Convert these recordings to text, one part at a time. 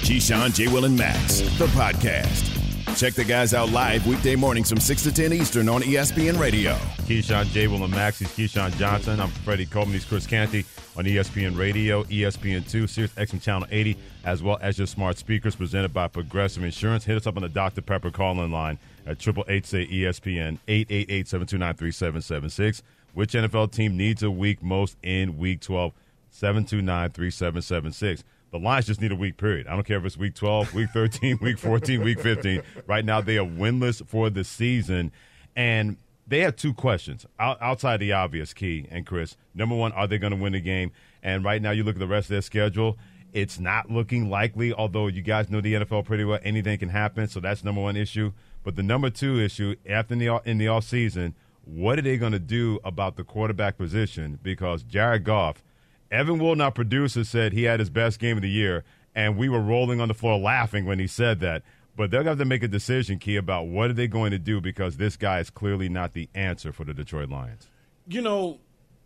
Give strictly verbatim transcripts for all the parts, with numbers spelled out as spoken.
Keyshawn, J. Will, and Max, the podcast. Check the guys out live weekday mornings from six to ten Eastern on E S P N Radio. Keyshawn, J. Will, and Max. He's Keyshawn Johnson. I'm Freddie Coleman. He's Chris Canty on E S P N Radio, E S P N two, Sirius X M Channel eighty, as well as your smart speakers presented by Progressive Insurance. Hit us up on the Doctor Pepper call-in line at eight eight eight, say, E S P N, eight eight eight, seven two nine, three seven seven six. Which N F L team needs a week most in Week twelve? seven two nine, three seven seven six. The Lions just need a week, period. I don't care if it's week twelve, week thirteen, week fourteen, week fifteen. Right now, they are winless for the season. And they have two questions outside the obvious, Key and Chris. Number one, are they going to win the game? And right now, you look at the rest of their schedule. It's not looking likely, although you guys know the N F L pretty well. Anything can happen, so that's number one issue. But the number two issue, after in the, in the offseason, what are they going to do about the quarterback position? Because Jared Goff, Evan Wilnot, producer, said he had his best game of the year, and we were rolling on the floor laughing when he said that. But they'll have to make a decision, Key, about what are they going to do, because this guy is clearly not the answer for the Detroit Lions. You know,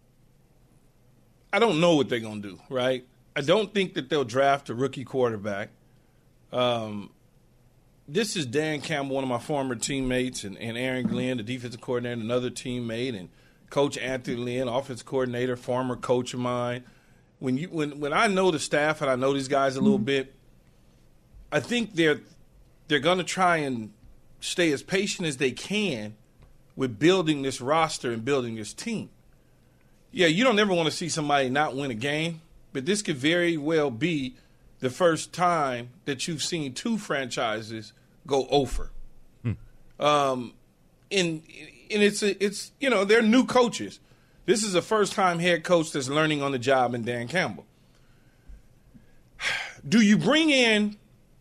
I don't know what they're going to do, right? I don't think that they'll draft a rookie quarterback. Um, this is Dan Campbell, one of my former teammates, and, and Aaron Glenn, the defensive coordinator, another teammate, and Coach Anthony Lynn, offensive coordinator, former coach of mine. When you when when I know the staff and I know these guys a little mm-hmm. bit, I think they're they're going to try and stay as patient as they can with building this roster and building this team. Yeah, you don't ever want to see somebody not win a game, but this could very well be the first time that you've seen two franchises go over. Hmm. Um, in And it's, a, it's you know, they're new coaches. This is a first-time head coach that's learning on the job in Dan Campbell. Do you bring in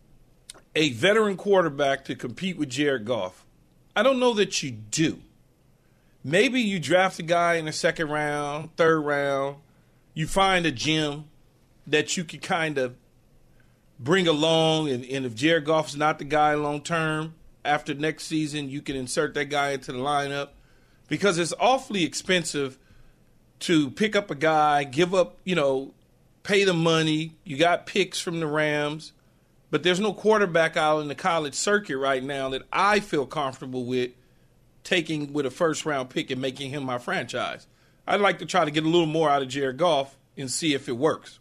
a veteran quarterback to compete with Jared Goff? I don't know that you do. Maybe you draft a guy in the second round, third round. You find a gem that you could kind of bring along, and, and if Jared Goff's not the guy long-term, after next season, you can insert that guy into the lineup, because it's awfully expensive to pick up a guy, give up, you know, pay the money. You got picks from the Rams, but there's no quarterback out in the college circuit right now that I feel comfortable with taking with a first-round pick and making him my franchise. I'd like to try to get a little more out of Jared Goff and see if it works.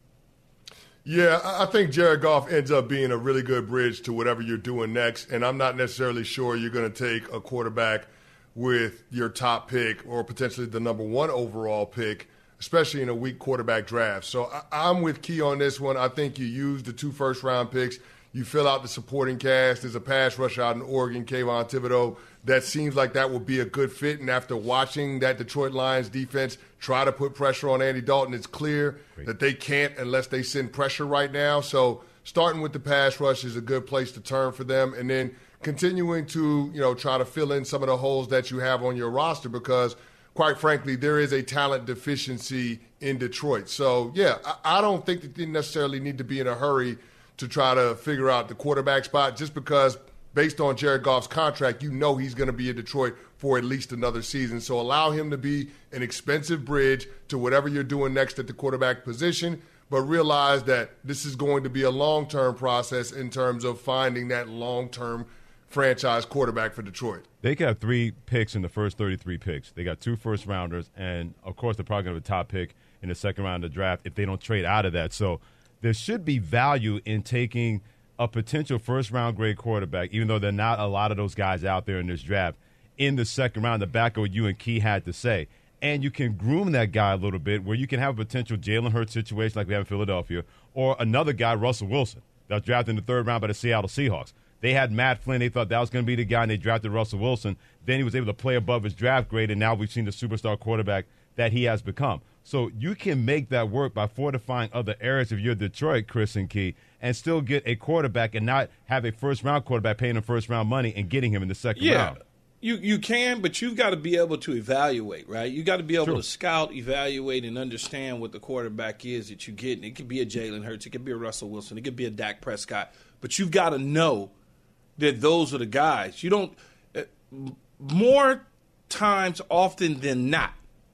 Yeah, I think Jared Goff ends up being a really good bridge to whatever you're doing next, and I'm not necessarily sure you're going to take a quarterback with your top pick or potentially the number one overall pick, especially in a weak quarterback draft. So I- I'm with Key on this one. I think you use the two first-round picks. You fill out the supporting cast. There's a pass rush out in Oregon, Kayvon Thibodeau. That seems like that would be a good fit. And after watching that Detroit Lions defense try to put pressure on Andy Dalton, it's clear Great. that they can't unless they send pressure right now. So starting with the pass rush is a good place to turn for them. And then continuing to, you know, try to fill in some of the holes that you have on your roster, because quite frankly, there is a talent deficiency in Detroit. So, yeah, I, I don't think that they necessarily need to be in a hurry to try to figure out the quarterback spot, just because based on Jared Goff's contract, you know he's going to be in Detroit for at least another season. So allow him to be an expensive bridge to whatever you're doing next at the quarterback position, but realize that this is going to be a long-term process in terms of finding that long-term franchise quarterback for Detroit. They got three picks in the first thirty-three picks. They got two first-rounders, and, of course, they're probably going to have a top pick in the second round of the draft if they don't trade out of that. So there should be value in taking a potential first-round grade quarterback, even though there are not a lot of those guys out there in this draft, in the second round, the back of what you and Key had to say. And you can groom that guy a little bit where you can have a potential Jalen Hurts situation like we have in Philadelphia, or another guy, Russell Wilson, that was drafted in the third round by the Seattle Seahawks. They had Matt Flynn. They thought that was going to be the guy, and they drafted Russell Wilson. Then he was able to play above his draft grade, and now we've seen the superstar quarterback that he has become. So you can make that work by fortifying other areas if you're Detroit, Chris and Key, and still get a quarterback and not have a first-round quarterback paying him first-round money and getting him in the second yeah, round. You you can, but you've got to be able to evaluate, right? You got to be able True. to scout, evaluate, and understand what the quarterback is that you get. And it could be a Jalen Hurts. It could be a Russell Wilson. It could be a Dak Prescott. But you've got to know that those are the guys. You don't uh, – more times often than not,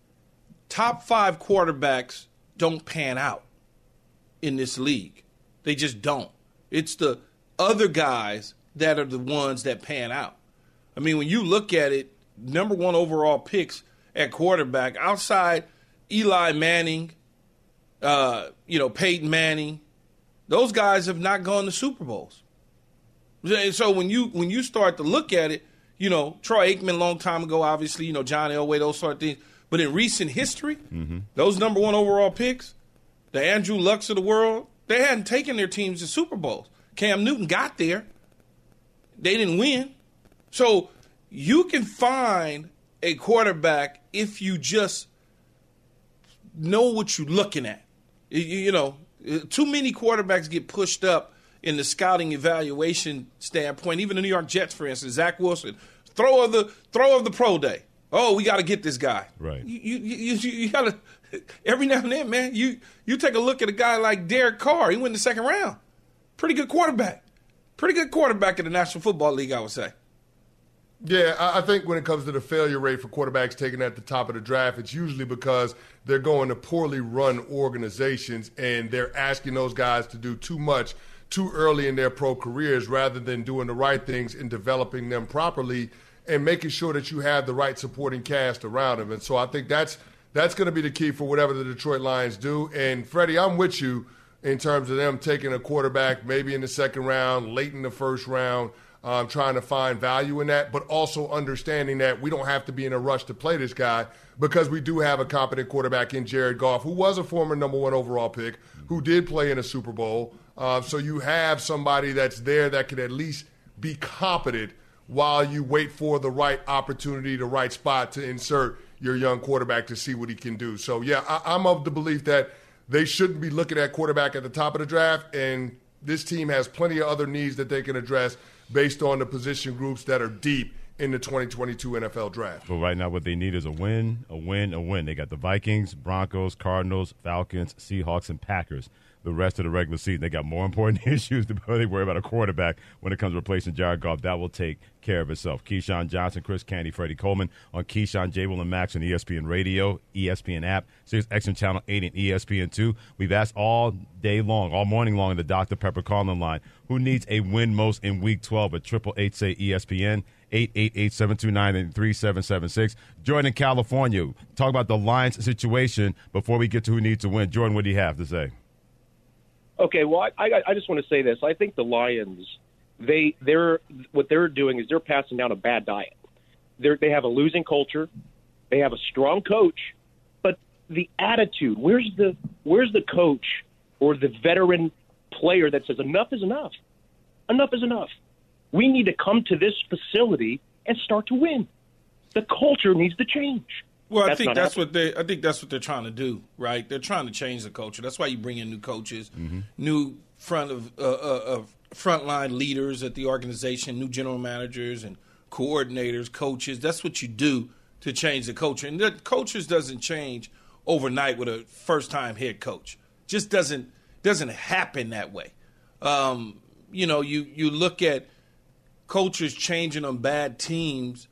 top five quarterbacks don't pan out in this league. They just don't. It's the other guys that are the ones that pan out. I mean, when you look at it, number one overall picks at quarterback outside Eli Manning, uh, you know, Peyton Manning, those guys have not gone to Super Bowls. And so when you when you start to look at it, you know, Troy Aikman a long time ago, obviously, you know, John Elway, those sort of things. But in recent history, mm-hmm. those number one overall picks, the Andrew Lucks of the world, they hadn't taken their teams to Super Bowls. Cam Newton got there. They didn't win. So you can find a quarterback if you just know what you're looking at. You, you know, too many quarterbacks get pushed up in the scouting evaluation standpoint. Even the New York Jets, for instance, Zach Wilson, throw of the throw of the pro day. Oh, we got to get this guy. Right. You you you, you, you got to every now and then, man. You you take a look at a guy like Derek Carr. He went in the second round. Pretty good quarterback. Pretty good quarterback in the National Football League, I would say. Yeah, I think when it comes to the failure rate for quarterbacks taken at the top of the draft, it's usually because they're going to poorly run organizations and they're asking those guys to do too much too early in their pro careers rather than doing the right things and developing them properly and making sure that you have the right supporting cast around them. And so I think that's that's going to be the key for whatever the Detroit Lions do. And, Freddie, I'm with you in terms of them taking a quarterback maybe in the second round, late in the first round, Um, trying to find value in that, but also understanding that we don't have to be in a rush to play this guy because we do have a competent quarterback in Jared Goff, who was a former number one overall pick, who did play in a Super Bowl. Uh, so you have somebody that's there that can at least be competent while you wait for the right opportunity, the right spot to insert your young quarterback to see what he can do. So, yeah, I, I'm of the belief that they shouldn't be looking at quarterback at the top of the draft, and this team has plenty of other needs that they can address based on the position groups that are deep in the twenty twenty-two N F L draft. But right now what they need is a win, a win, a win. They got the Vikings, Broncos, Cardinals, Falcons, Seahawks, and Packers. The rest of the regular season, they got more important issues before they worry about a quarterback when it comes to replacing Jared Goff. That will take care of itself. Keyshawn Johnson, Chris Canty, Freddie Coleman on Keyshawn, J. Will, and Max on E S P N Radio, E S P N app, Sirius X M Channel eight, and E S P N two. We've asked all day long, all morning long, in the Doctor Pepper calling line, who needs a win most in Week twelve at triple eight say E S P N, eight eight eight, seven two nine, three seven seven six. Jordan in California, talk about the Lions situation before we get to who needs to win. Jordan, what do you have to say? Okay, well, I, I, I just want to say this. I think the Lions, they they're what they're doing is they're passing down a bad diet. They they have a losing culture, they have a strong coach, but the attitude. Where's the where's the coach or the veteran player that says enough is enough? Enough is enough. We need to come to this facility and start to win. The culture needs to change. Well, that's I think that's happening. what they. I think that's what they're trying to do, right? They're trying to change the culture. That's why you bring in new coaches, mm-hmm. new front of uh, uh, of frontline leaders at the organization, new general managers and coordinators, coaches. That's what you do to change the culture. And the cultures doesn't change overnight with a first-time head coach. Just doesn't doesn't happen that way. Um, you know, you you look at cultures changing on bad teams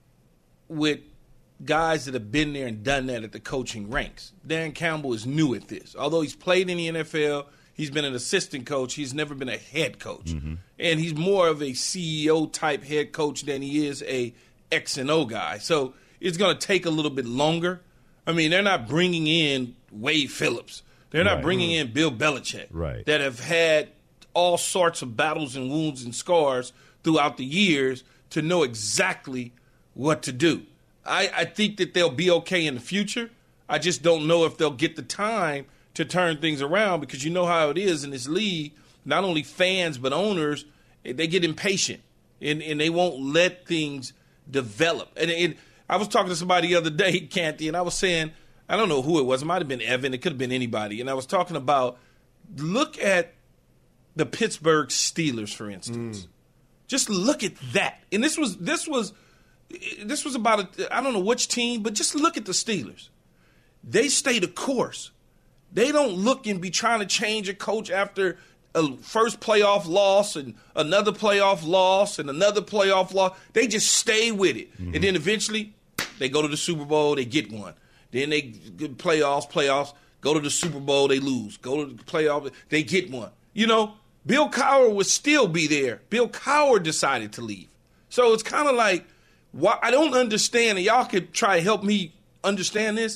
with guys that have been there and done that at the coaching ranks. Dan Campbell is new at this. Although he's played in the N F L, he's been an assistant coach. He's never been a head coach. Mm-hmm. And he's more of a C E O-type head coach than he is a X and O guy. So it's going to take a little bit longer. I mean, they're not bringing in Wade Phillips. They're not right. bringing in Bill Belichick right. that have had all sorts of battles and wounds and scars throughout the years to know exactly what to do. I, I think that they'll be okay in the future. I just don't know if they'll get the time to turn things around because you know how it is in this league. Not only fans but owners, they get impatient and, and they won't let things develop. And, and I was talking to somebody the other day, Canty, and I was saying, I don't know who it was. It might have been Evan. It could have been anybody. And I was talking about look at the Pittsburgh Steelers, for instance. Mm. Just look at that. And this was this was – This was about, a, I don't know which team, but just look at the Steelers. They stay the course. They don't look and be trying to change a coach after a first playoff loss and another playoff loss and another playoff loss. They just stay with it. Mm-hmm. And then eventually they go to the Super Bowl, they get one. Then they get playoffs, playoffs, go to the Super Bowl, they lose. Go to the playoffs, they get one. You know, Bill Cowher would still be there. Bill Cowher decided to leave. So it's kind of like, why, I don't understand, and y'all could try to help me understand this.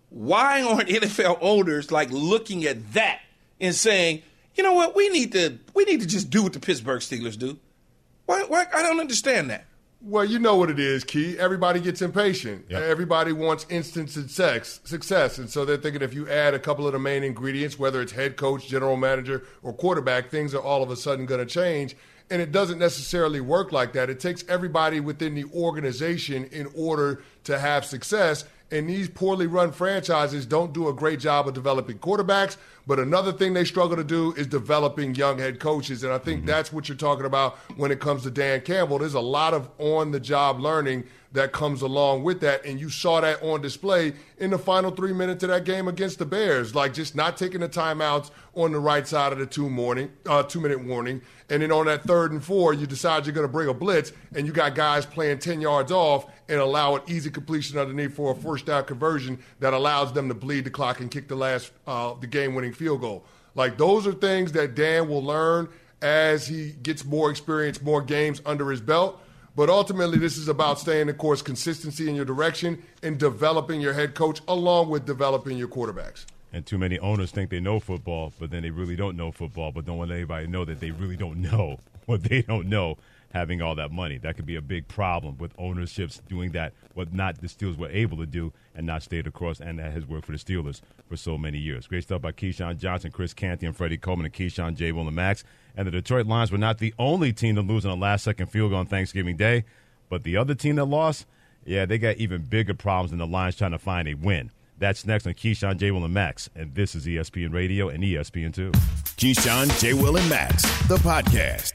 Why aren't N F L owners like looking at that and saying, you know what, we need to we need to just do what the Pittsburgh Steelers do? Why, why I don't understand that. Well, you know what it is, Key. Everybody gets impatient. Yep. Everybody wants instant success, success. And so they're thinking if you add a couple of the main ingredients, whether it's head coach, general manager, or quarterback, things are all of a sudden going to change. And it doesn't necessarily work like that. It takes everybody within the organization in order to have success. And these poorly run franchises don't do a great job of developing quarterbacks. But another thing they struggle to do is developing young head coaches. And I think mm-hmm. that's what you're talking about when it comes to Dan Campbell. There's a lot of on-the-job learning that comes along with that. And you saw that on display in the final three minutes of that game against the Bears, like just not taking the timeouts on the right side of the two morning, uh, two-minute warning. And then on that third and four, you decide you're going to bring a blitz, and you got guys playing ten yards off and allow an easy completion underneath for a first down conversion that allows them to bleed the clock and kick the last, uh, the game-winning field goal. Like, those are things that Dan will learn as he gets more experience, more games under his belt. But ultimately, this is about staying the course, consistency in your direction, and developing your head coach along with developing your quarterbacks. And too many owners think they know football, but then they really don't know football, but don't want anybody to know that they really don't know what they don't know, having all that money. That could be a big problem with ownerships doing that, what not the Steelers were able to do and not stayed across, and that has worked for the Steelers for so many years. Great stuff by Keyshawn Johnson, Chris Canty, and Freddie Coleman, and Keyshawn, J. Will, and Max. And the Detroit Lions were not the only team to lose on a last-second field goal on Thanksgiving Day, but the other team that lost, yeah, they got even bigger problems than the Lions trying to find a win. That's next on Keyshawn, J. Will, and Max. And this is E S P N Radio and E S P N two. Keyshawn, J. Will, and Max, the podcast.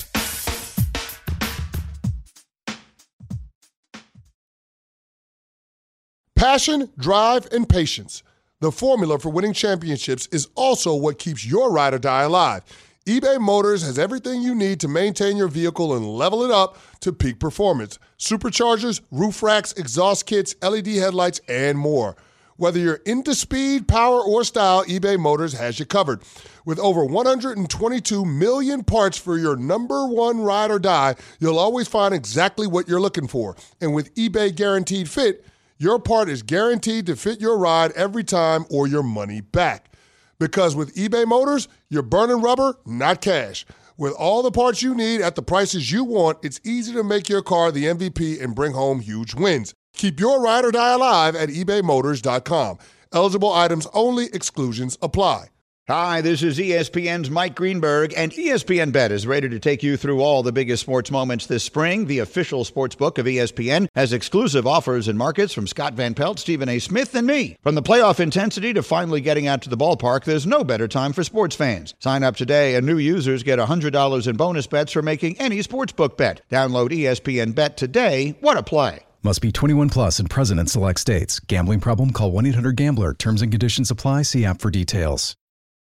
Passion, drive, and patience. The formula for winning championships is also what keeps your ride or die alive. eBay Motors has everything you need to maintain your vehicle and level it up to peak performance. Superchargers, roof racks, exhaust kits, L E D headlights, and more. Whether you're into speed, power, or style, eBay Motors has you covered. With over one hundred twenty-two million parts for your number one ride or die, you'll always find exactly what you're looking for. And with eBay Guaranteed Fit, your part is guaranteed to fit your ride every time or your money back. Because with eBay Motors, you're burning rubber, not cash. With all the parts you need at the prices you want, it's easy to make your car the M V P and bring home huge wins. Keep your ride or die alive at ebay motors dot com. Eligible items only. Exclusions apply. Hi, this is E S P N's Mike Greenberg, and E S P N Bet is ready to take you through all the biggest sports moments this spring. The official sports book of E S P N has exclusive offers and markets from Scott Van Pelt, Stephen A. Smith, and me. From the playoff intensity to finally getting out to the ballpark, there's no better time for sports fans. Sign up today, and new users get one hundred dollars in bonus bets for making any sportsbook bet. Download E S P N Bet today. What a play. Must be twenty-one plus and present in select states. Gambling problem? Call one eight hundred gambler. Terms and conditions apply. See app for details.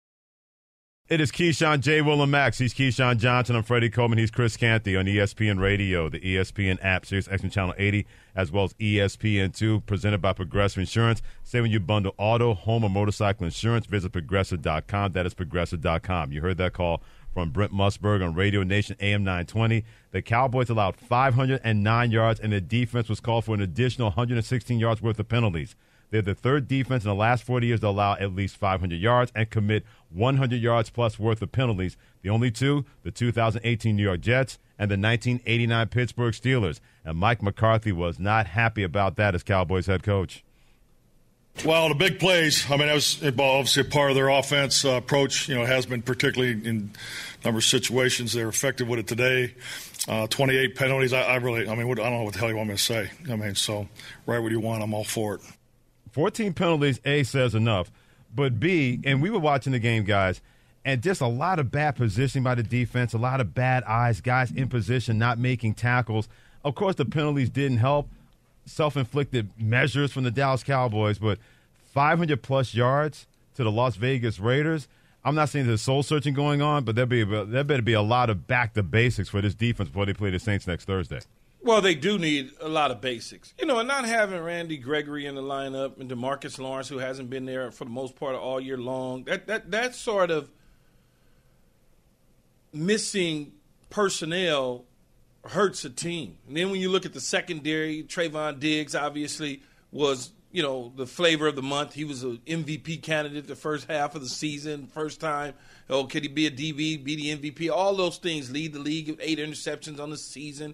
It is Keyshawn, J. Will, and Max. He's Keyshawn Johnson. I'm Freddie Coleman. He's Chris Canty on E S P N Radio, the E S P N app, Sirius X M Channel eighty, as well as E S P N two, presented by Progressive Insurance. Say when you bundle auto, home, or motorcycle insurance, visit Progressive dot com. That is Progressive dot com. You heard that call from Brent Musburg on Radio Nation A M nine twenty. The Cowboys allowed five hundred nine yards, and the defense was called for an additional one hundred sixteen yards worth of penalties. They're the third defense in the last forty years to allow at least five hundred yards and commit one hundred yards plus worth of penalties. The only two, the two thousand eighteen New York Jets and the nineteen eighty-nine Pittsburgh Steelers. And Mike McCarthy was not happy about that as Cowboys head coach. Well, the big plays, I mean, that was obviously a part of their offense uh, approach. You know, it has been particularly in a number of situations. They're effective with it today. Uh, twenty-eight penalties. I, I really, I mean, what, I don't know what the hell you want me to say. I mean, so right what you want, I'm all for it. fourteen penalties, A, says enough. But B, and we were watching the game, guys, and just a lot of bad positioning by the defense, a lot of bad eyes, guys in position, not making tackles. Of course, the penalties didn't help. Self-inflicted measures from the Dallas Cowboys, but five hundred plus yards to the Las Vegas Raiders. I'm not saying there's soul-searching going on, but there'll be, there better be a lot of back-to-basics for this defense before they play the Saints next Thursday. Well, they do need a lot of basics. You know, and not having Randy Gregory in the lineup and DeMarcus Lawrence, who hasn't been there for the most part all year long, that that that sort of missing personnel hurts a team. And then when you look at the secondary, Trayvon Diggs obviously was, you know, the flavor of the month. He was an M V P candidate the first half of the season, first time. Oh, could he be a D B, be the M V P? All those things, lead the league with eight interceptions on the season.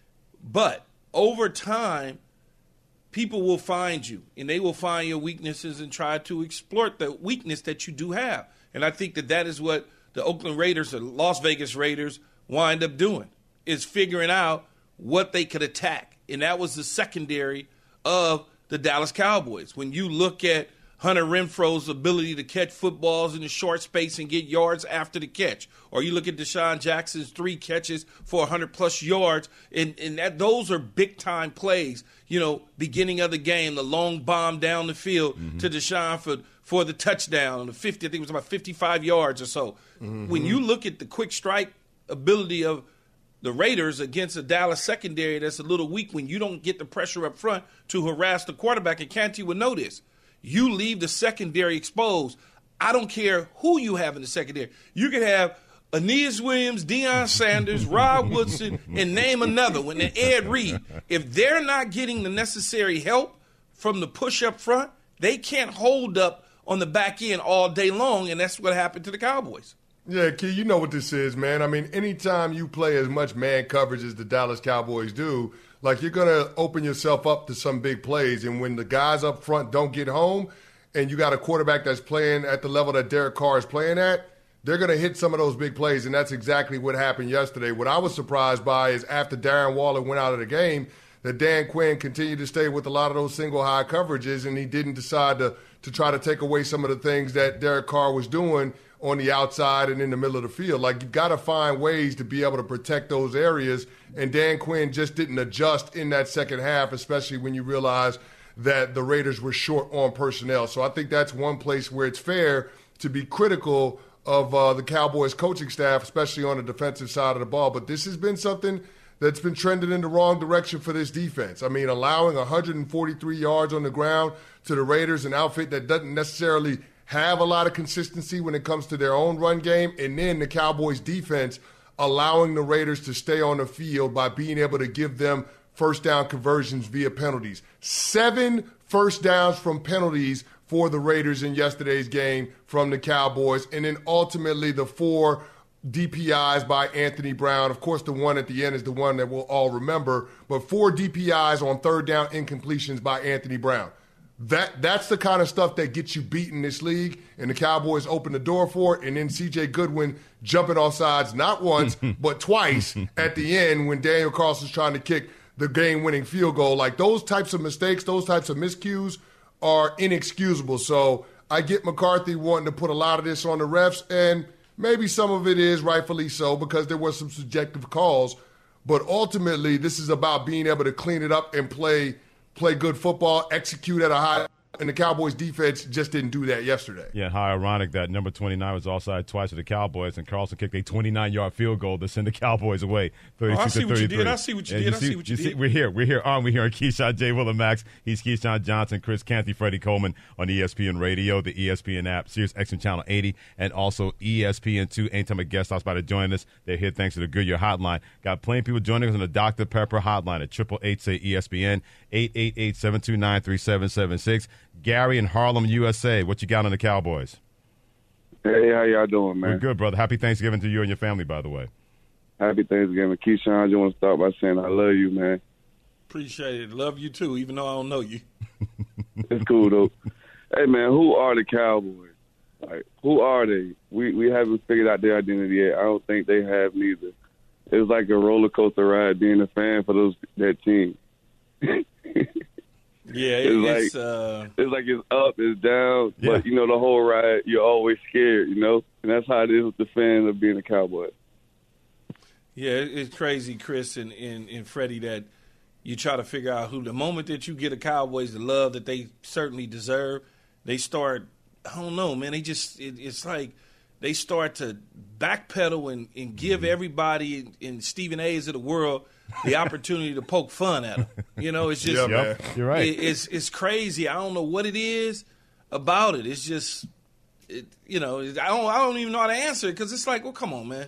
But over time, people will find you, and they will find your weaknesses and try to exploit the weakness that you do have. And I think that that is what the Oakland Raiders or Las Vegas Raiders wind up doing, is figuring out what they could attack. And that was the secondary of the Dallas Cowboys. When you look at Hunter Renfro's ability to catch footballs in the short space and get yards after the catch, or you look at Deshaun Jackson's three catches for one hundred plus yards, and, and that those are big-time plays. You know, beginning of the game, the long bomb down the field mm-hmm. to Deshaun for, for the touchdown, the fifty, I think it was about fifty-five yards or so. Mm-hmm. When you look at the quick strike ability of the Raiders against a Dallas secondary that's a little weak, when you don't get the pressure up front to harass the quarterback, and Canty would know this, you leave the secondary exposed. I don't care who you have in the secondary. You can have Aeneas Williams, Deion Sanders, Rod Woodson, and name another one, and Ed Reed. If they're not getting the necessary help from the push up front, they can't hold up on the back end all day long, and that's what happened to the Cowboys. Yeah, Key, you know what this is, man. I mean, anytime you play as much man coverage as the Dallas Cowboys do, like, you're going to open yourself up to some big plays. And when the guys up front don't get home and you got a quarterback that's playing at the level that Derek Carr is playing at, they're going to hit some of those big plays, and that's exactly what happened yesterday. What I was surprised by is after Darren Waller went out of the game, that Dan Quinn continued to stay with a lot of those single high coverages, and he didn't decide to, to try to take away some of the things that Derek Carr was doing on the outside and in the middle of the field. Like, you've got to find ways to be able to protect those areas, and Dan Quinn just didn't adjust in that second half, especially when you realize that the Raiders were short on personnel. So I think that's one place where it's fair to be critical of uh, the Cowboys coaching staff, especially on the defensive side of the ball. But this has been something that's been trending in the wrong direction for this defense. I mean, allowing one hundred forty-three yards on the ground to the Raiders, an outfit that doesn't necessarily have a lot of consistency when it comes to their own run game, and then the Cowboys defense allowing the Raiders to stay on the field by being able to give them first down conversions via penalties. Seven first downs from penalties for the Raiders in yesterday's game from the Cowboys, and then ultimately the four D P Is by Anthony Brown. Of course, the one at the end is the one that we'll all remember, but four D P Is on third down incompletions by Anthony Brown. That That's the kind of stuff that gets you beat in this league, and the Cowboys open the door for it, and then C J Goodwin jumping off sides not once but twice at the end when Daniel Carlson's trying to kick the game-winning field goal. Like, those types of mistakes, those types of miscues are inexcusable. So I get McCarthy wanting to put a lot of this on the refs, and maybe some of it is rightfully so because there were some subjective calls. But ultimately, this is about being able to clean it up and play play good football, execute at a high, and the Cowboys defense just didn't do that yesterday. Yeah, how ironic that number twenty-nine was offside twice for the Cowboys, and Carlson kicked a twenty-nine-yard field goal to send the Cowboys away, thirty-two oh, I see to what thirty-three. you did. I see what you and did. You I see, see what you, you did. See, we're here. We're here. Aren't we here on Keyshawn J. Will and Max? He's Keyshawn Johnson, Chris Canty, Freddie Coleman on E S P N Radio, the E S P N app, Sirius X M Channel eighty, and also E S P N two. Anytime a guest stops by to join us, they're here thanks to the Goodyear Hotline. Got plenty of people joining us on the Doctor Pepper Hotline at eight eight eight, say E S P N, eight eight eight, seven two nine, three seven seven six. Gary in Harlem, U S A. What you got on the Cowboys? Hey, how y'all doing, man? We're good, brother. Happy Thanksgiving to you and your family, by the way. Happy Thanksgiving. Keyshawn, I just want to start by saying I love you, man. Appreciate it. Love you, too, even though I don't know you. It's cool, though. Hey, man, who are the Cowboys? Like, who are they? We we haven't figured out their identity yet. I don't think they have neither. It was like a roller coaster ride being a fan for those that team. Yeah, it, it's, it's like, uh, it's like it's up, it's down, yeah. But, you know, the whole ride, you're always scared, you know? And that's how it is with the fan of being a Cowboy. Yeah, it's crazy, Chris and, and, and Freddie, that you try to figure out who. The moment that you get the Cowboys the love that they certainly deserve, they start, I don't know, man, they just, it, it's like they start to backpedal and, and give everybody in, in Stephen A's of the world the opportunity to poke fun at them. You know, it's just, yeah, man. You're right. It, it's it's crazy. I don't know what it is about it. It's just, it, you know, I don't I don't even know how to answer it because it's like, well, come on, man.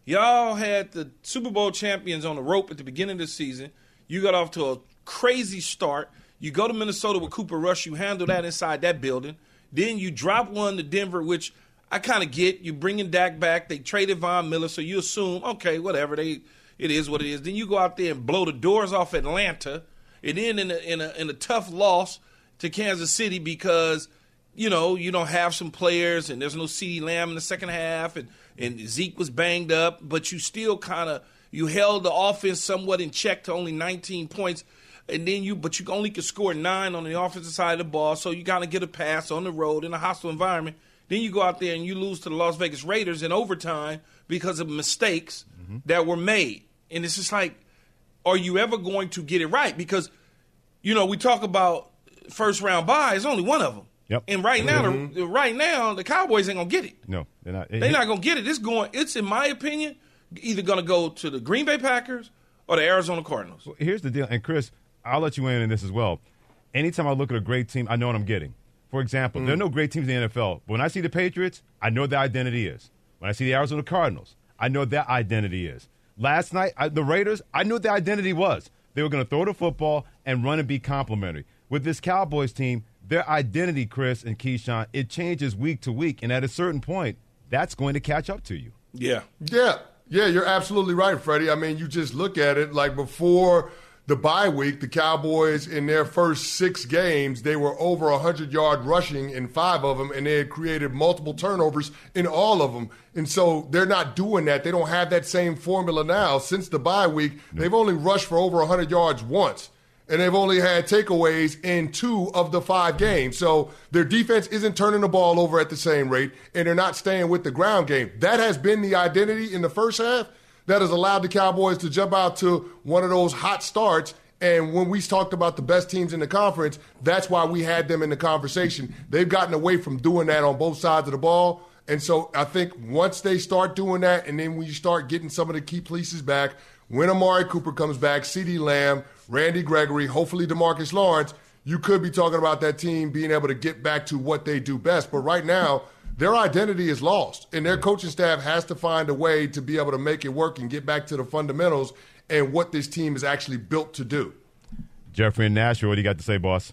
Y'all had the Super Bowl champions on the rope at the beginning of the season. You got off to a crazy start. You go to Minnesota with Cooper Rush. You handle that inside that building. Then you drop one to Denver, which I kind of get. You bringing Dak back. They traded Von Miller, so you assume, okay, whatever. They it is what it is. Then you go out there and blow the doors off Atlanta, and then in a, in a, in a tough loss to Kansas City because, you know, you don't have some players and there's no CeeDee Lamb in the second half and, and Zeke was banged up, but you still kind of – you held the offense somewhat in check to only nineteen points, and then you, but you only could score nine on the offensive side of the ball, so you got to get a pass on the road in a hostile environment. Then you go out there and you lose to the Las Vegas Raiders in overtime because of mistakes mm-hmm. that were made. And it's just like, are you ever going to get it right? Because, you know, we talk about first round bye, it's only one of them. Yep. And right now, mm-hmm. the, right now, the Cowboys ain't gonna get it. No, they're not. They're not gonna get it. It's going. It's in my opinion, either gonna go to the Green Bay Packers or the Arizona Cardinals. Well, here's the deal, and Chris, I'll let you in on this as well. Anytime I look at a great team, I know what I'm getting. For example, mm. there are no great teams in the N F L. But when I see the Patriots, I know their identity is. When I see the Arizona Cardinals, I know their identity is. Last night, I, the Raiders, I knew their identity was. They were going to throw the football and run and be complimentary. With this Cowboys team, their identity, Chris and Keyshawn, it changes week to week. And at a certain point, that's going to catch up to you. Yeah. Yeah. Yeah, you're absolutely right, Freddie. I mean, you just look at it like before the bye week, the Cowboys in their first six games, they were over one hundred yard rushing in five of them, and they had created multiple turnovers in all of them. And so they're not doing that. They don't have that same formula now. Since the bye week, no. they've only rushed for over one hundred yards once, and they've only had takeaways in two of the five games. So their defense isn't turning the ball over at the same rate, and they're not staying with the ground game. That has been the identity in the first half that has allowed the Cowboys to jump out to one of those hot starts. And when we talked about the best teams in the conference, that's why we had them in the conversation. They've gotten away from doing that on both sides of the ball. And so I think once they start doing that, and then when you start getting some of the key pieces back, when Amari Cooper comes back, CeeDee Lamb, Randy Gregory, hopefully DeMarcus Lawrence, you could be talking about that team being able to get back to what they do best. But right now, their identity is lost, and their coaching staff has to find a way to be able to make it work and get back to the fundamentals and what this team is actually built to do. Jeffrey in Nashville, what do you got to say, boss?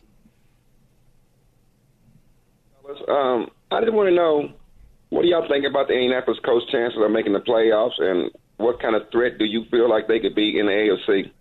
Um, I just want to know, what do y'all think about the Indianapolis Colts' chances of making the playoffs, and what kind of threat do you feel like they could be in the A F C?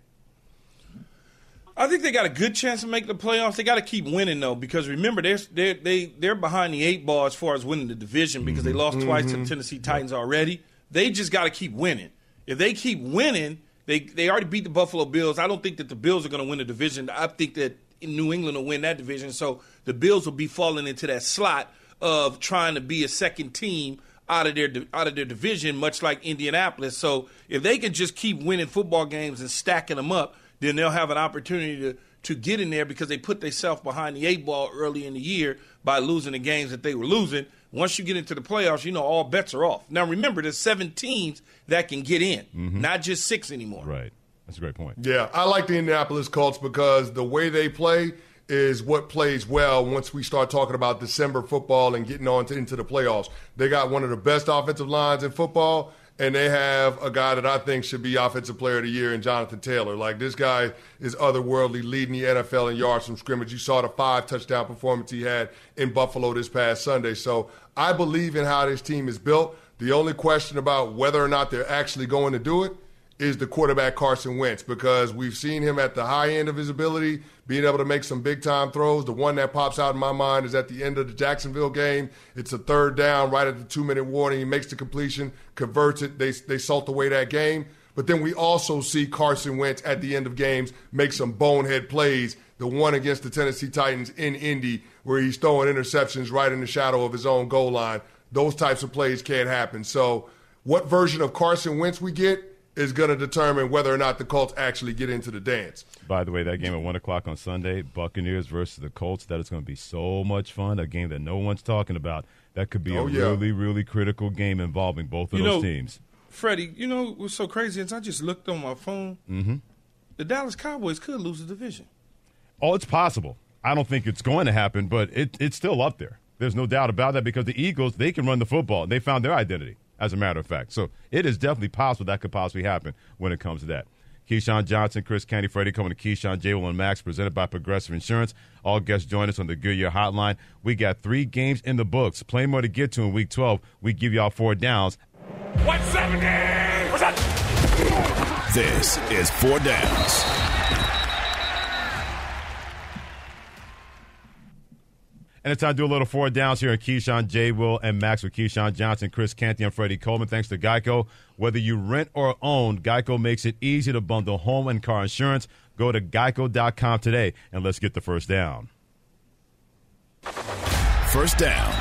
I think they got a good chance of making the playoffs. They got to keep winning, though, because remember, they're, they're, they, they're behind the eight ball as far as winning the division because they lost mm-hmm. twice to the Tennessee Titans already. They just got to keep winning. If they keep winning, they, they already beat the Buffalo Bills. I don't think that the Bills are going to win the division. I think that New England will win that division, so the Bills will be falling into that slot of trying to be a second team out of their out of their division, much like Indianapolis. So if they can just keep winning football games and stacking them up, then they'll have an opportunity to, to get in there because they put themselves behind the eight ball early in the year by losing the games that they were losing. Once you get into the playoffs, you know all bets are off. Now, remember, there's seven teams that can get in, mm-hmm. not just six anymore. Right. That's a great point. Yeah, I like the Indianapolis Colts because the way they play is what plays well once we start talking about December football and getting on to, into the playoffs. They got one of the best offensive lines in football, and they have a guy that I think should be Offensive Player of the Year in Jonathan Taylor. Like, this guy is otherworldly, leading the N F L in yards from scrimmage. You saw the five-touchdown performance he had in Buffalo this past Sunday. So I believe in how this team is built. The only question about whether or not they're actually going to do it is the quarterback Carson Wentz, because we've seen him at the high end of his ability, being able to make some big-time throws. The one that pops out in my mind is at the end of the Jacksonville game. It's a third down right at the two-minute warning. He makes the completion, converts it. They, they salt away that game. But then we also see Carson Wentz at the end of games make some bonehead plays, the one against the Tennessee Titans in Indy where he's throwing interceptions right in the shadow of his own goal line. Those types of plays can't happen. So what version of Carson Wentz we get is going to determine whether or not the Colts actually get into the dance. By the way, that game at one o'clock on Sunday, Buccaneers versus the Colts, that is going to be so much fun, a game that no one's talking about. That could be oh, a yeah. really, really critical game involving both of you those know, teams. Freddie, you know what's so crazy is I just looked on my phone. Mm-hmm. The Dallas Cowboys could lose the division. Oh, it's possible. I don't think it's going to happen, but it, it's still up there. There's no doubt about that because the Eagles, they can run the football. They found their identity. as a matter of fact. So it is definitely possible that could possibly happen when it comes to that. Keyshawn Johnson, Chris Canty, Freddie Coleman, to Keyshawn, J. Will, and Max, presented by Progressive Insurance. All guests join us on the Goodyear Hotline. We got three games in the books. Plenty more to get to in Week twelve. We give y'all four downs. one seventy! What's that? This is Four Downs. And it's time to do a little four downs here in Keyshawn, J. Will, and Max with Keyshawn Johnson, Chris Canty, and Freddie Coleman. Thanks to Geico. Whether you rent or own, Geico makes it easy to bundle home and car insurance. Go to geico dot com today, and let's get the first down. First down.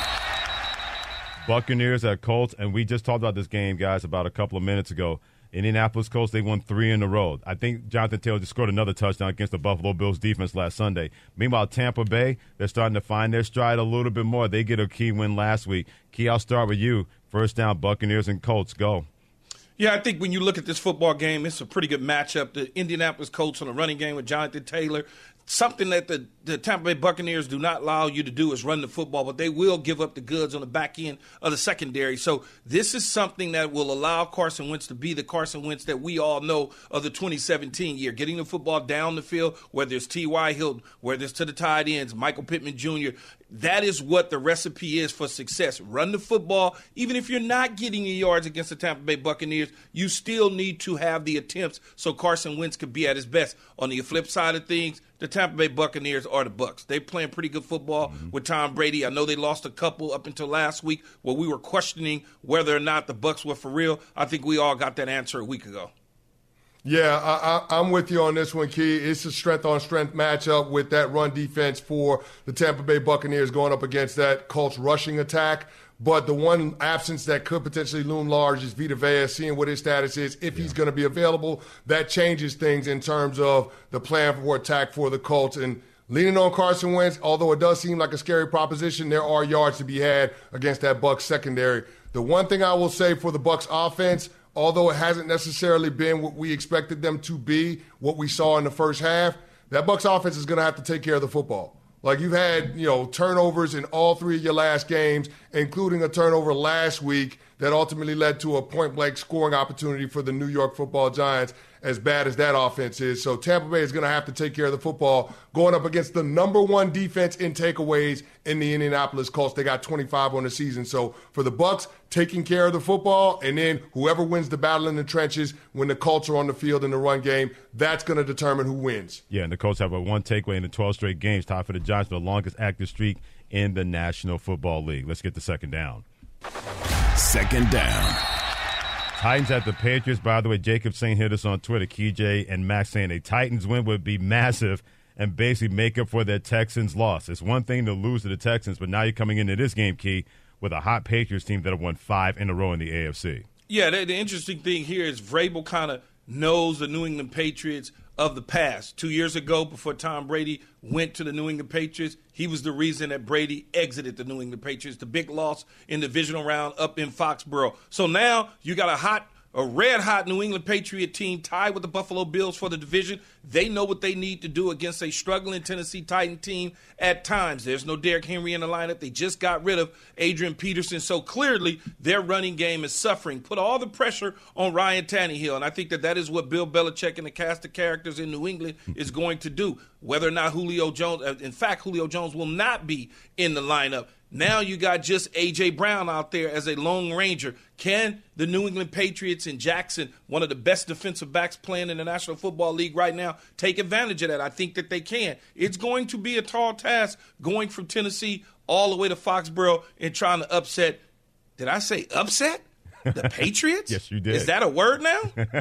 Buccaneers at Colts, and we just talked about this game, guys, about a couple of minutes ago. Indianapolis Colts, they won three in a row. I think Jonathan Taylor just scored another touchdown against the Buffalo Bills defense last Sunday. Meanwhile, Tampa Bay, they're starting to find their stride a little bit more. They get a key win last week. Key, I'll start with you. First down, Buccaneers and Colts. Go. Yeah, I think when you look at this football game, it's a pretty good matchup. The Indianapolis Colts on a running game with Jonathan Taylor. Something that the, the Tampa Bay Buccaneers do not allow you to do is run the football, but they will give up the goods on the back end of the secondary. So this is something that will allow Carson Wentz to be the Carson Wentz that we all know of the twenty seventeen year, getting the football down the field, whether it's T Y. Hilton, whether it's to the tight ends, Michael Pittman Junior That is what the recipe is for success. Run the football. Even if you're not getting your yards against the Tampa Bay Buccaneers, you still need to have the attempts so Carson Wentz could be at his best. On the flip side of things, the Tampa Bay Buccaneers are the Bucs. They're playing pretty good football mm-hmm. with Tom Brady. I know they lost a couple up until last week where we were questioning whether or not the Bucs were for real. I think we all got that answer a week ago. Yeah, I, I, I'm with you on this one, Key. It's a strength-on-strength matchup with that run defense for the Tampa Bay Buccaneers going up against that Colts rushing attack. But the one absence that could potentially loom large is Vita Vea, seeing what his status is, if yeah. he's going to be available. That changes things in terms of the plan for attack for the Colts. And leaning on Carson Wentz, although it does seem like a scary proposition, there are yards to be had against that Bucs secondary. The one thing I will say for the Bucs offense, although it hasn't necessarily been what we expected them to be, what we saw in the first half, that Bucs offense is going to have to take care of the football. Like, you've had, you know, turnovers in all three of your last games, including a turnover last week that ultimately led to a point-blank scoring opportunity for the New York Football Giants, as bad as that offense is. So Tampa Bay is going to have to take care of the football going up against the number one defense in takeaways in the Indianapolis Colts. They got twenty-five on the season. So for the Bucs, taking care of the football, and then whoever wins the battle in the trenches when the Colts are on the field in the run game, that's going to determine who wins. Yeah, and the Colts have a one takeaway in the twelve straight games, tied for the Giants for the longest active streak in the National Football League. Let's get the second down. Second down. Titans at the Patriots. By the way, Jacob Saint hit us on Twitter, K J and Max, saying a Titans win would be massive and basically make up for their Texans loss. It's one thing to lose to the Texans, but now you're coming into this game, Key, with a hot Patriots team that have won five in a row in the A F C. Yeah, the, the interesting thing here is Vrabel kind of knows the New England Patriots of the past. Two years ago, before Tom Brady went to the New England Patriots, he was the reason that Brady exited the New England Patriots. The big loss in the divisional round up in Foxborough. So now you got a hot, a red-hot New England Patriot team tied with the Buffalo Bills for the division. They know what they need to do against a struggling Tennessee Titan team at times. There's no Derrick Henry in the lineup. They just got rid of Adrian Peterson. So clearly their running game is suffering. Put all the pressure on Ryan Tannehill, and I think that that is what Bill Belichick and the cast of characters in New England is going to do. Whether or not Julio Jones, in fact, Julio Jones will not be in the lineup. Now you got just A J. Brown out there as a lone ranger. Can the New England Patriots in Jackson, one of the best defensive backs playing in the National Football League right now, take advantage of that? I think that they can. It's going to be a tall task going from Tennessee all the way to Foxborough and trying to upset. Did I say upset? The Patriots? Yes, you did. Is that a word now?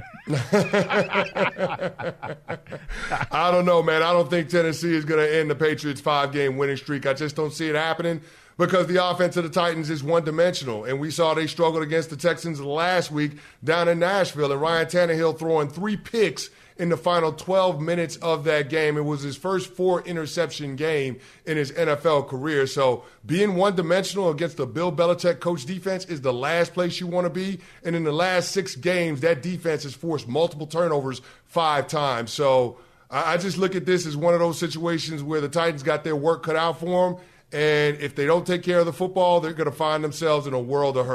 I don't know, man. I don't think Tennessee is going to end the Patriots' five-game winning streak. I just don't see it happening because the offense of the Titans is one-dimensional. And we saw they struggled against the Texans last week down in Nashville. And Ryan Tannehill throwing three picks in the final twelve minutes of that game. It was his first four-interception game in his N F L career. So being one-dimensional against the Bill Belichick coach defense is the last place you want to be. And in the last six games, that defense has forced multiple turnovers five times. So I just look at this as one of those situations where the Titans got their work cut out for them. And if they don't take care of the football, they're going to find themselves in a world of hurt.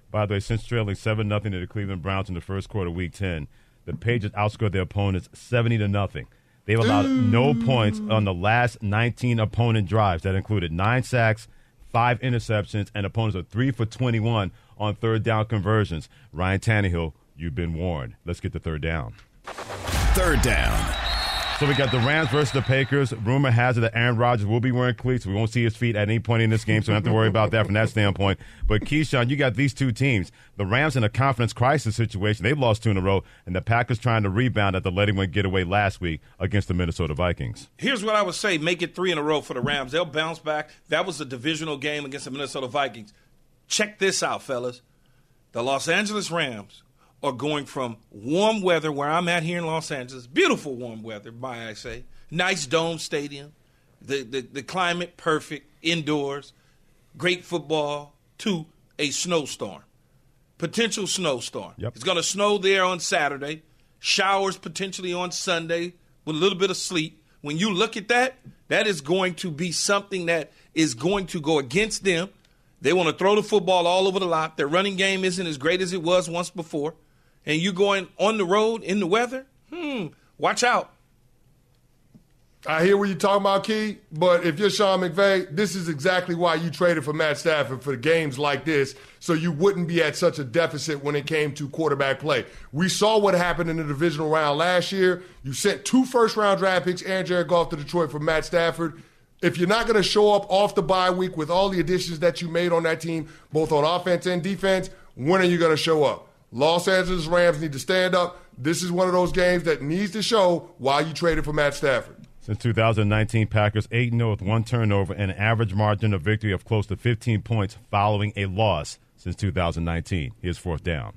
By the way, since trailing seven nothing to the Cleveland Browns in the first quarter, week ten, the Patriots outscored their opponents seventy to nothing. They've allowed Ooh. no points on the last nineteen opponent drives. That included nine sacks, five interceptions, and opponents are three for twenty-one on third down conversions. Ryan Tannehill, you've been warned. Let's get to third down. Third down. So we got the Rams versus the Packers. Rumor has it that Aaron Rodgers will be wearing cleats. We won't see his feet at any point in this game, so we don't have to worry about that from that standpoint. But, Keyshawn, you got these two teams. The Rams in a confidence crisis situation. They've lost two in a row, and the Packers trying to rebound after letting one get away last week against the Minnesota Vikings. Here's what I would say. Make it three in a row for the Rams. They'll bounce back. That was a divisional game against the Minnesota Vikings. Check this out, fellas. The Los Angeles Rams are going from warm weather, where I'm at here in Los Angeles, beautiful warm weather, might I say, nice dome stadium, the, the, the climate perfect, indoors, great football, to a snowstorm, potential snowstorm. Yep. It's going to snow there on Saturday, showers potentially on Sunday with a little bit of sleet. When you look at that, that is going to be something that is going to go against them. They want to throw the football all over the lot. Their running game isn't as great as it was once before. And you going on the road in the weather, hmm, watch out. I hear what you're talking about, Key, but if you're Sean McVay, this is exactly why you traded for Matt Stafford for games like this, so you wouldn't be at such a deficit when it came to quarterback play. We saw what happened in the divisional round last year. You sent two first-round draft picks and Jared Goff to Detroit for Matt Stafford. If you're not going to show up off the bye week with all the additions that you made on that team, both on offense and defense, when are you going to show up? Los Angeles Rams need to stand up. This is one of those games that needs to show why you traded for Matt Stafford. Since two thousand nineteen, Packers eight and oh with one turnover and an average margin of victory of close to fifteen points following a loss since two thousand nineteen. Here's fourth down.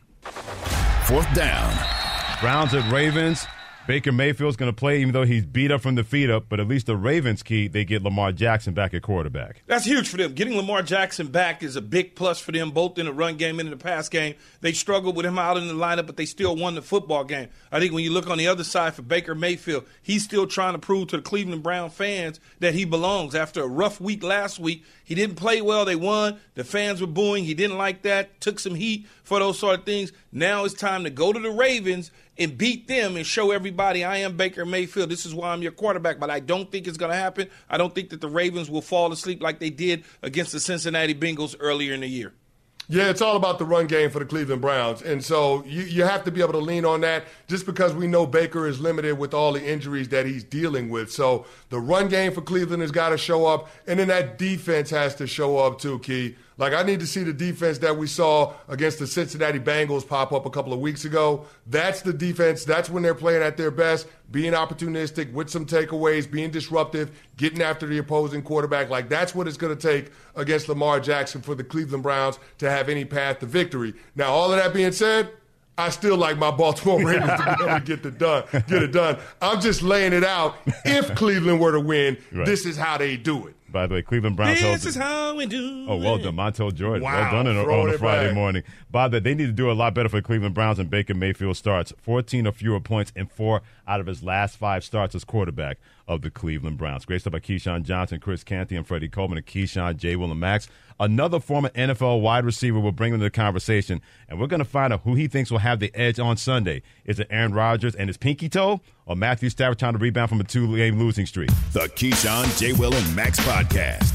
Fourth down. Browns at Ravens. Baker Mayfield's going to play even though he's beat up from the feet up, but at least the Ravens, Key, they get Lamar Jackson back at quarterback. That's huge for them. Getting Lamar Jackson back is a big plus for them, both in the run game and in the pass game. They struggled with him out in the lineup, but they still won the football game. I think when you look on the other side for Baker Mayfield, he's still trying to prove to the Cleveland Brown fans that he belongs. After a rough week last week, he didn't play well. They won. The fans were booing. He didn't like that. Took some heat for those sort of things. Now it's time to go to the Ravens and beat them and show everybody I am Baker Mayfield. This is why I'm your quarterback, but I don't think it's going to happen. I don't think that the Ravens will fall asleep like they did against the Cincinnati Bengals earlier in the year. Yeah, it's all about the run game for the Cleveland Browns. And so you, you have to be able to lean on that just because we know Baker is limited with all the injuries that he's dealing with. So the run game for Cleveland has got to show up, and then that defense has to show up too, Key. Like, I need to see the defense that we saw against the Cincinnati Bengals pop up a couple of weeks ago. That's the defense. That's when they're playing at their best, being opportunistic with some takeaways, being disruptive, getting after the opposing quarterback. Like, that's what it's going to take against Lamar Jackson for the Cleveland Browns to have any path to victory. Now, all of that being said, I still like my Baltimore Ravens to be able to get, the done, get it done. I'm just laying it out. If Cleveland were to win, right, this is how they do it. By the way, Cleveland Browns. This is how we do Oh, well it. done, Montel Jordan. Wow, well done on, on a Friday back. morning. By the way, they need to do a lot better for the Cleveland Browns and Baker Mayfield starts. fourteen or fewer points in four out of his last five starts as quarterback of the Cleveland Browns. Great stuff by Keyshawn Johnson, Chris Canty, and Freddie Coleman, and Keyshawn, J. Will, and Max. Another former N F L wide receiver will bring into the conversation, and we're going to find out who he thinks will have the edge on Sunday. Is it Aaron Rodgers and his pinky toe, or Matthew Stafford trying to rebound from a two-game losing streak? The Keyshawn, J. Will, and Max podcast.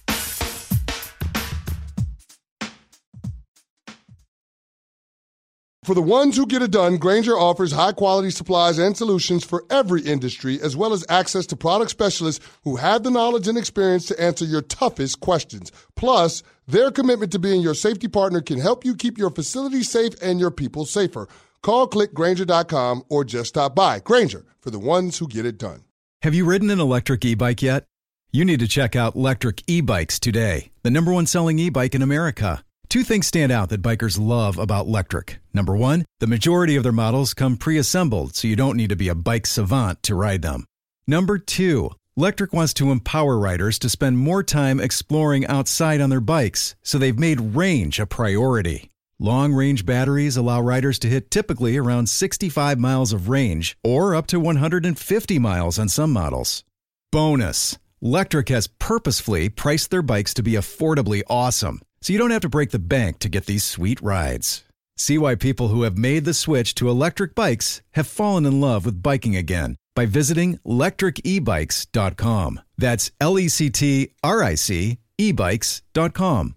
For the ones who get it done, Grainger offers high-quality supplies and solutions for every industry, as well as access to product specialists who have the knowledge and experience to answer your toughest questions. Plus, their commitment to being your safety partner can help you keep your facility safe and your people safer. Call, click Grainger dot com, or just stop by. Grainger, for the ones who get it done. Have you ridden an electric e-bike yet? You need to check out Electric E-Bikes today, the number one selling e-bike in America. Two things stand out that bikers love about Lectric. Number one, the majority of their models come pre-assembled, so you don't need to be a bike savant to ride them. Number two, Lectric wants to empower riders to spend more time exploring outside on their bikes, so they've made range a priority. Long-range batteries allow riders to hit typically around sixty-five miles of range, or up to one hundred fifty miles on some models. Bonus, Lectric has purposefully priced their bikes to be affordably awesome, so you don't have to break the bank to get these sweet rides. See why people who have made the switch to electric bikes have fallen in love with biking again by visiting lectric e bikes dot com. That's L E C T R I C e bikes dot com.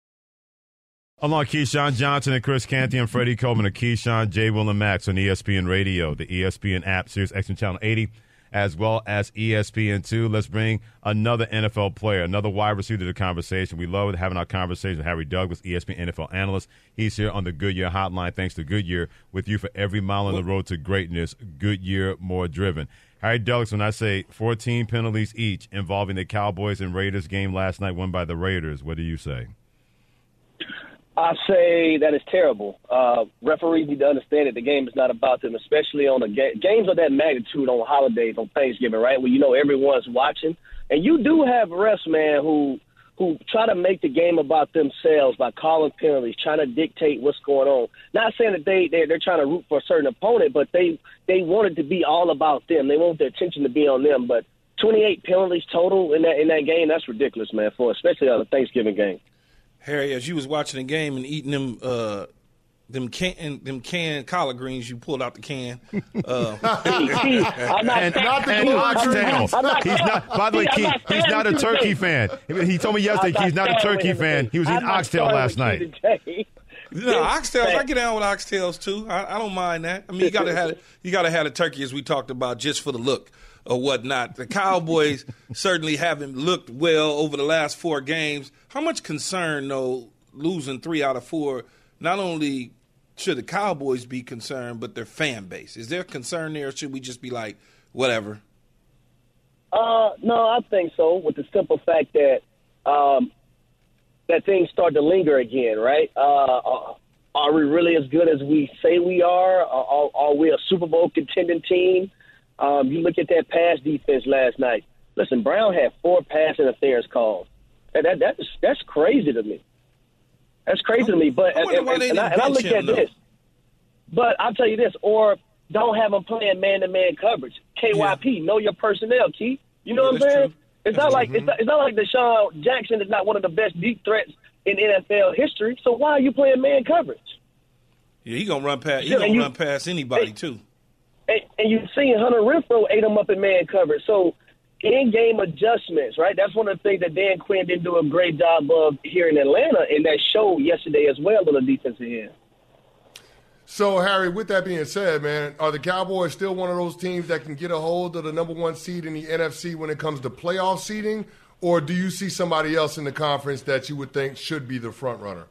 Along Keyshawn Johnson and Chris Canty and Freddie Coleman of Keyshawn, J. Will, and Max on E S P N Radio, the E S P N app, Sirius X M Channel eighty, as well as E S P N two. Let's bring another N F L player, another wide receiver to the conversation. We love having our conversation with Harry Douglas, E S P N N F L analyst. He's here on the Goodyear Hotline, thanks to Goodyear, with you for every mile on the road to greatness. Goodyear, more driven. Harry Douglas, when I say fourteen penalties each involving the Cowboys and Raiders game last night won by the Raiders, what do you say? I say that is terrible. Uh, referees need to understand that the game is not about them, especially on a ga- games of that magnitude on holidays, on Thanksgiving, right, where you know everyone's watching. And you do have refs, man, who who try to make the game about themselves by calling penalties, trying to dictate what's going on. Not saying that they, they're, they're trying to root for a certain opponent, but they, they want it to be all about them. They want their attention to be on them. But twenty-eight penalties total in that in that game, that's ridiculous, man, for especially on a Thanksgiving game. Harry, as you was watching the game and eating them uh, them can them canned collard greens, you pulled out the can. Uh, and and oxtail. He's not. By the way, Keith, he's not a turkey fan. He told me yesterday he's not a turkey fan. He was eating oxtail last night. No, oxtails. I get down with oxtails too. I, I don't mind that. I mean, you gotta have you gotta have a turkey, as we talked about, just for the look or whatnot. The Cowboys certainly haven't looked well over the last four games. How much concern, though, losing three out of four? Not only should the Cowboys be concerned, but their fan base. Is there concern there, or should we just be like, whatever? Uh, no, I think so. With the simple fact that um, that things start to linger again, right? Uh, are we really as good as we say we are? Are, are we a Super Bowl contending team? Um, you look at that pass defense last night. Listen, Brown had four pass interference calls. That, that, that's, that's crazy to me. That's crazy to me. But and, and, and, I, and I look at this. But I'll tell you this, or don't have them playing man-to-man coverage. K Y P, yeah. Know your personnel, Keith. You know yeah, what I'm saying? True. It's not like mm-hmm. it's, not, it's not like Deshaun Jackson is not one of the best deep threats in N F L history. So why are you playing man coverage? Yeah, he gonna run past. He gonna you, run past anybody and, too. And, and you've seen Hunter Renfrow ate him up in man coverage. So in-game adjustments, right? That's one of the things that Dan Quinn didn't do a great job of here in Atlanta, and that showed yesterday as well on the defensive end. So, Harry, with that being said, man, are the Cowboys still one of those teams that can get a hold of the number one seed in the N F C when it comes to playoff seeding, or do you see somebody else in the conference that you would think should be the front runner?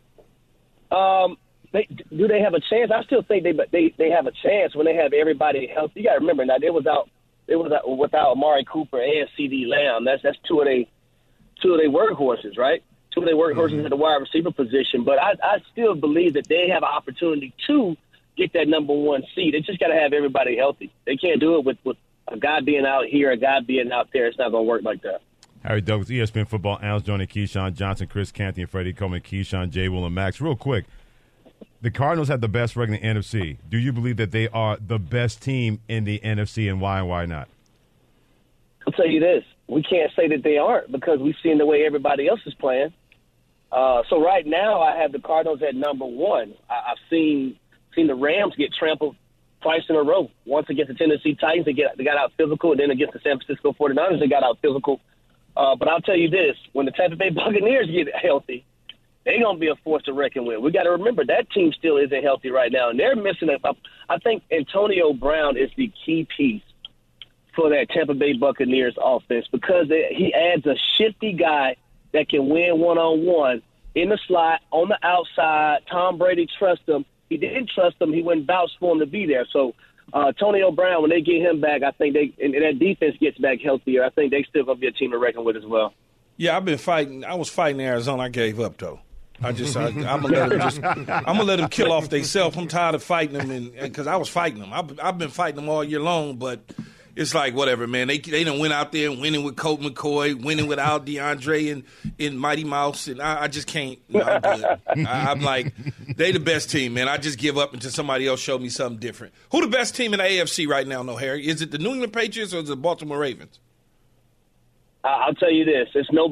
Um, they, do they have a chance? I still think they they they have a chance when they have everybody healthy. You got to remember now they was out they was out without Amari Cooper and C D Lamb. That's that's two of they two of their workhorses, right? Two of their workhorses mm-hmm. at the wide receiver position. But I, I still believe that they have an opportunity to get that number one seed. They just got to have everybody healthy. They can't do it with, with a guy being out here, a guy being out there. It's not going to work like that. Harry Douglas, E S P N football analyst, joining Keyshawn Johnson, Chris Canty, and Freddie Coleman, Keyshawn, J. Will, and Max. Real quick, the Cardinals have the best record in the N F C. Do you believe that they are the best team in the N F C, and why and why not? I'll tell you this. We can't say that they aren't because we've seen the way everybody else is playing. Uh, so right now I have the Cardinals at number one. I, I've seen seen the Rams get trampled twice in a row. Once against the Tennessee Titans, they, get, they got out physical, and then against the San Francisco forty-niners, they got out physical. Uh, but I'll tell you this, when the Tampa Bay Buccaneers get healthy, they're going to be a force to reckon with. We got to remember that team still isn't healthy right now, and they're missing a – I think Antonio Brown is the key piece for that Tampa Bay Buccaneers offense because he adds a shifty guy that can win one-on-one in the slot, on the outside. Tom Brady trusts him. He didn't trust him. He wouldn't vouch for him to be there. So uh, Antonio Brown, when they get him back, I think they and, and that defense gets back healthier. I think they still going to be a team to reckon with as well. Yeah, I've been fighting. I was fighting Arizona. I gave up, though. I just, I, I'm gonna let them just, I'm gonna let them kill off themselves. I'm tired of fighting them, and because I was fighting them, I've, I've been fighting them all year long. But it's like whatever, man. They they done went out there and winning with Colt McCoy, winning without DeAndre and, and Mighty Mouse, and I, I just can't. No, I'm good. I, I'm like, they the best team, man. I just give up until somebody else show me something different. Who the best team in the A F C right now, no, Harry? Is it the New England Patriots or is it the Baltimore Ravens? I'll tell you this: it's nobody.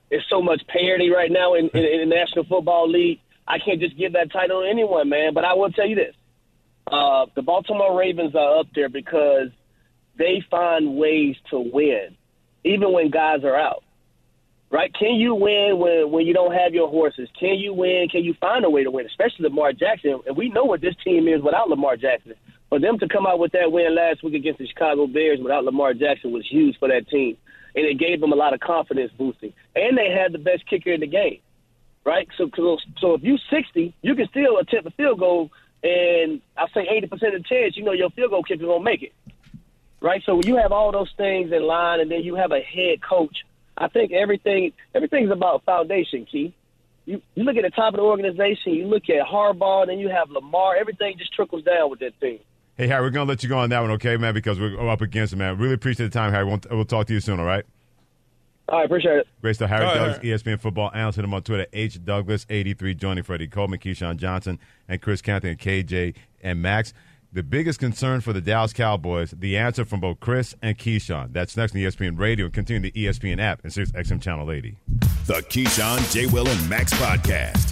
There's so much parity right now in, in, in the National Football League. I can't just give that title to anyone, man. But I will tell you this. Uh, the Baltimore Ravens are up there because they find ways to win, even when guys are out. Right? Can you win when, when you don't have your horses? Can you win? Can you find a way to win, especially Lamar Jackson? And we know what this team is without Lamar Jackson. For them to come out with that win last week against the Chicago Bears without Lamar Jackson was huge for that team. And it gave them a lot of confidence boosting. And they had the best kicker in the game. Right? So, so if you're sixty, you can still attempt a field goal, and I'll say eighty percent of the chance, you know your field goal kicker going to make it. Right? So when you have all those things in line, and then you have a head coach, I think everything everything's about foundation, Key. You you look at the top of the organization, you look at Harbaugh, and then you have Lamar. Everything just trickles down with that team. Hey, Harry, we're going to let you go on that one, okay, man, because we're up against it, man. Really appreciate the time, Harry. We'll, we'll talk to you soon, all right? All right, appreciate it. Great stuff. Harry all Douglas, right. E S P N football analyst. Hit him on Twitter, H Douglas eighty-three, joining Freddie Coleman, Keyshawn Johnson, and Chris Canty, and K J and Max. The biggest concern for the Dallas Cowboys, the answer from both Chris and Keyshawn. That's next on E S P N Radio and continue the E S P N app and Sirius X M Channel eighty. The Keyshawn, J. Will, and Max podcast.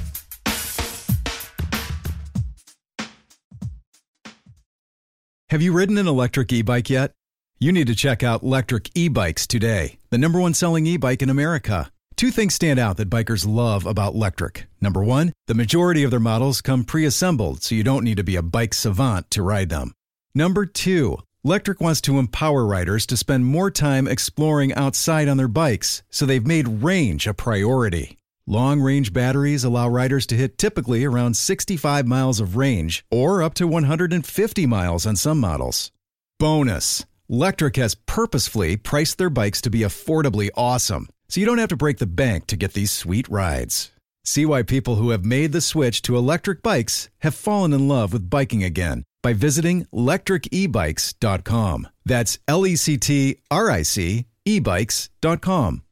Have you ridden an electric e-bike yet? You need to check out Lectric E-Bikes today, the number one selling e-bike in America. Two things stand out that bikers love about Lectric. Number one, the majority of their models come pre-assembled, so you don't need to be a bike savant to ride them. Number two, Lectric wants to empower riders to spend more time exploring outside on their bikes, so they've made range a priority. Long-range batteries allow riders to hit typically around sixty-five miles of range, or up to one hundred fifty miles on some models. Bonus, Lectric has purposefully priced their bikes to be affordably awesome, so you don't have to break the bank to get these sweet rides. See why people who have made the switch to electric bikes have fallen in love with biking again by visiting lectric e bikes dot com. That's L E C T R I C e bikes dot com.